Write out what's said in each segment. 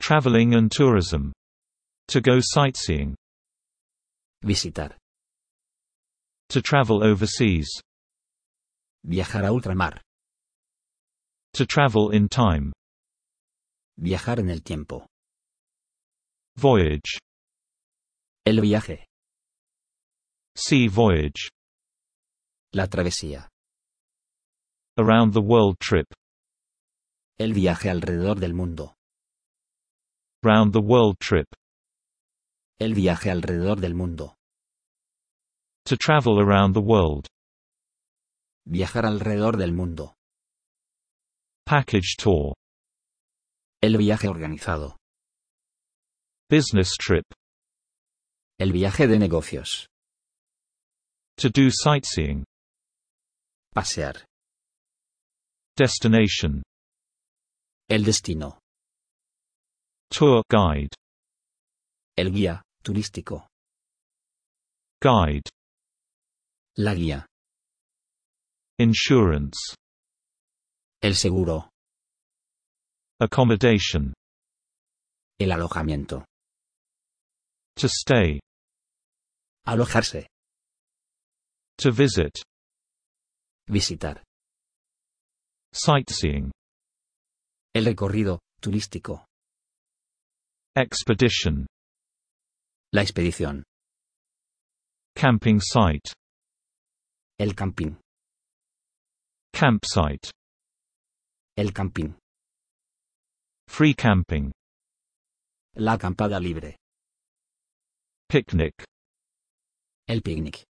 Traveling and tourism. To go sightseeing. Visitar. To travel overseas. Viajar a ultramar. To travel in time. Viajar en el tiempo. Voyage. El viaje. Sea voyage. La travesía. Around the world trip. El viaje alrededor del mundo. Round the world trip. El viaje alrededor del mundo. To travel around the world. Viajar alrededor del mundo. Package tour. El viaje organizado. Business trip. El viaje de negocios. To do sightseeing. Pasear. Destination. El destino. Tour guide. El guía, turístico. Guide. La guía. Insurance. El seguro. Accommodation. El alojamiento. To stay. Alojarse. To visit. Visitar. Sightseeing. El recorrido, turístico. Expedition. La expedición. Camping site. El camping. Campsite. El camping. Free camping. La acampada libre. Picnic. El picnic.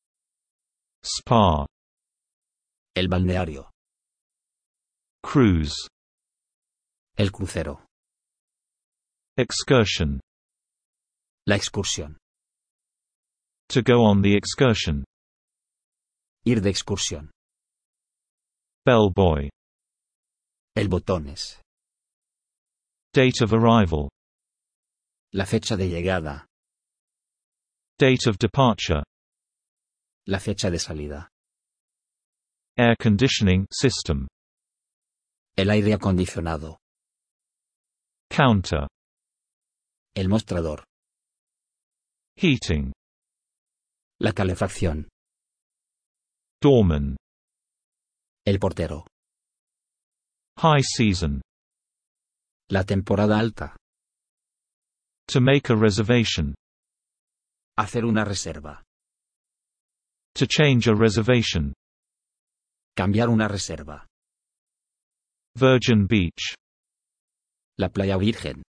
Spa. El balneario. Cruise. El crucero. Excursion. La excursión. To go on the excursion. Ir de excursión. Bellboy. El botones. Date of arrival. La fecha de llegada. Date of departure. La fecha de salida. Air conditioning system. El aire acondicionado. Counter. El mostrador. Heating. La calefacción. Doorman. El portero. High season. La temporada alta. To make a reservation. Hacer una reserva. To change a reservation. Cambiar una reserva. Virgin Beach. La playa virgen.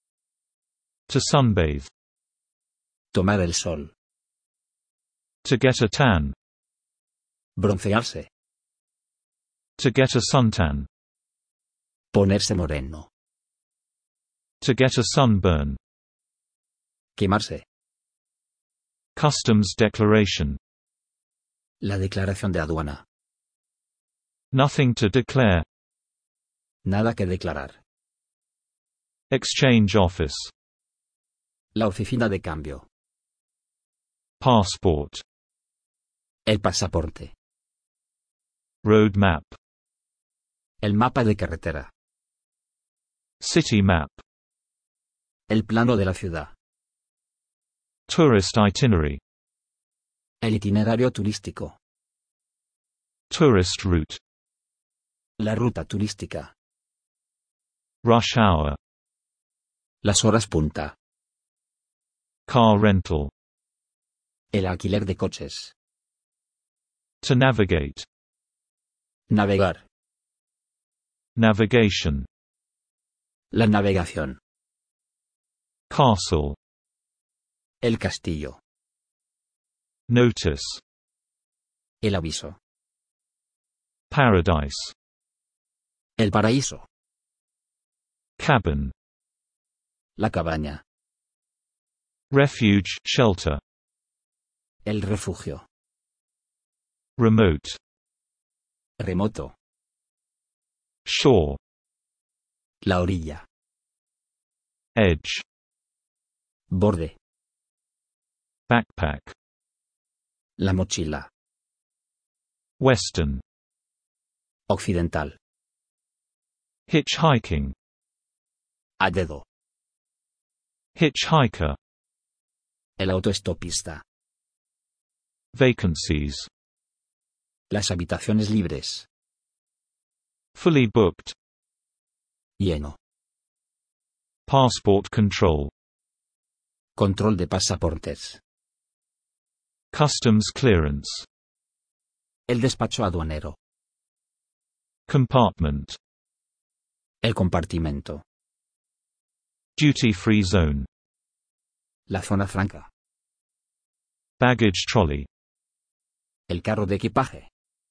To sunbathe. Tomar el sol. To get a tan. Broncearse. To get a suntan. Ponerse moreno. To get a sunburn. Quemarse. Customs declaration. La declaración de aduana. Nothing to declare. Nada que declarar. Exchange office. La oficina de cambio. Passport. El pasaporte. Road map. El mapa de carretera. City map. El plano de la ciudad. Tourist itinerary. El itinerario turístico. Tourist route. La ruta turística. Rush hour. Las horas punta. Car rental. El alquiler de coches. To navigate. Navegar. Navigation. La navegación. Castle. El castillo. Notice. El aviso. Paradise. El paraíso. Cabin. La cabaña. Refuge, shelter. El refugio. Remote. Remoto. Shore. La orilla. Edge. Borde. Backpack. La mochila. Western. Occidental. Hitchhiking. A dedo. Hitchhiker. El autoestopista. Vacancies. Las habitaciones libres. Fully booked. Lleno. Passport control. Control de pasaportes. Customs clearance. El despacho aduanero. Compartment. El compartimento. Duty-free zone. La zona franca. Baggage trolley. El carro de equipaje.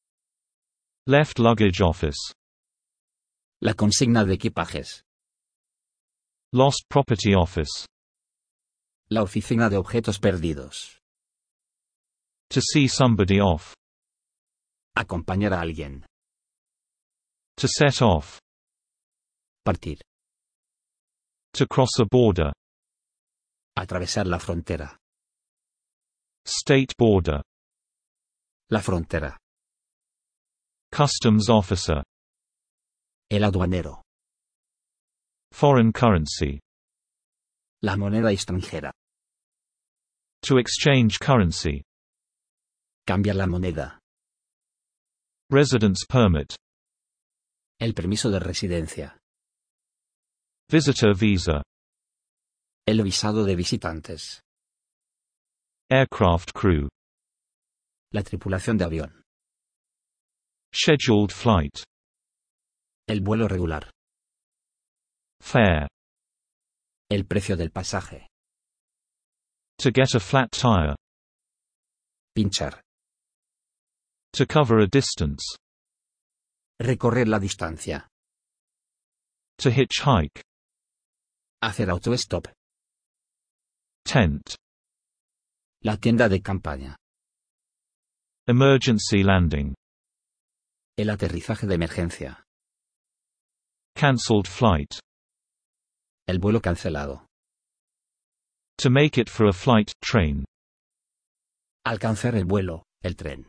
Left luggage office. La consigna de equipajes. Lost property office. La oficina de objetos perdidos. To see somebody off. Acompañar a alguien. To set off. Partir. To cross a border. Atravesar la frontera. State border. La frontera. Customs officer. El aduanero. Foreign currency. La moneda extranjera. To exchange currency. Cambiar la moneda. Residence permit. El permiso de residencia. Visitor visa. El visado de visitantes. Aircraft crew. La tripulación de avión. Scheduled flight. El vuelo regular. Fare. El precio del pasaje. To get a flat tire. Pinchar. To cover a distance. Recorrer la distancia. To hitchhike. Hacer autostop. Tent. La tienda de campaña. Emergency landing. El aterrizaje de emergencia. Cancelled flight. El vuelo cancelado. To make it for a flight, train. Alcanzar el vuelo, el tren.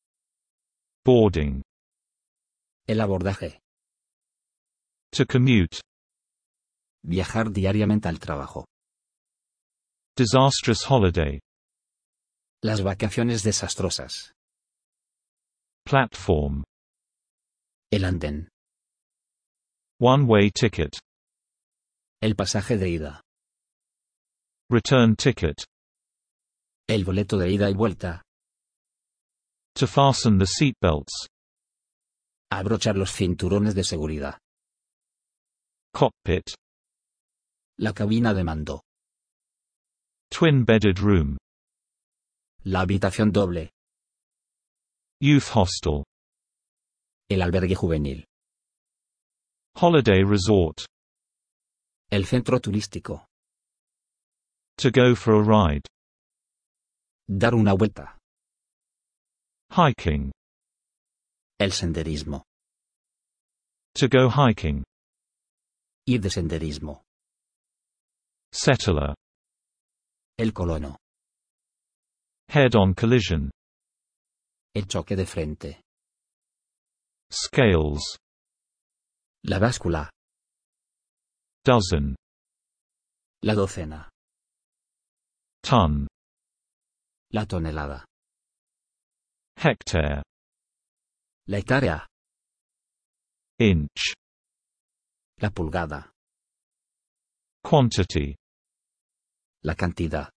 Boarding. El abordaje. To commute. Viajar diariamente al trabajo. Disastrous holiday. Las vacaciones desastrosas. Platform. El andén. One-way ticket. El pasaje de ida. Return ticket. El boleto de ida y vuelta. To fasten the seatbelts. Abrochar los cinturones de seguridad. Cockpit. La cabina de mando. Twin-bedded room. La habitación doble. Youth hostel. El albergue juvenil. Holiday resort. El centro turístico. To go for a ride. Dar una vuelta. Hiking. El senderismo. To go hiking. Ir de senderismo. Settler. El colono. Head-on collision. El choque de frente. Scales. La báscula. Dozen. La docena. Ton. La tonelada. Hectare. La hectárea. Inch. La pulgada. Quantity. La cantidad.